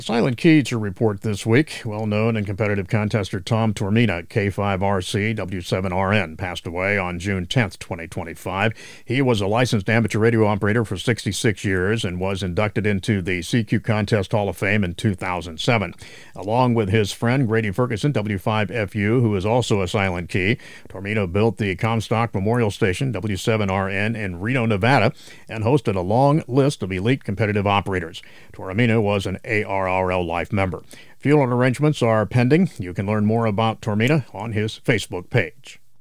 Silent Key to report this week. Well-known and competitive contester Tom Tormina, K5RC W7RN, passed away on June 10th, 2025. He was a licensed amateur radio operator for 66 years and was inducted into the CQ Contest Hall of Fame in 2007. Along with his friend Grady Ferguson, W5FU, who is also a Silent Key, Tormina built the Comstock Memorial Station, W7RN, in Reno, Nevada, and hosted a long list of elite competitive operators. Tormina was an ARRL Life member. Fuel arrangements are pending. You can learn more about Tormina on his Facebook page.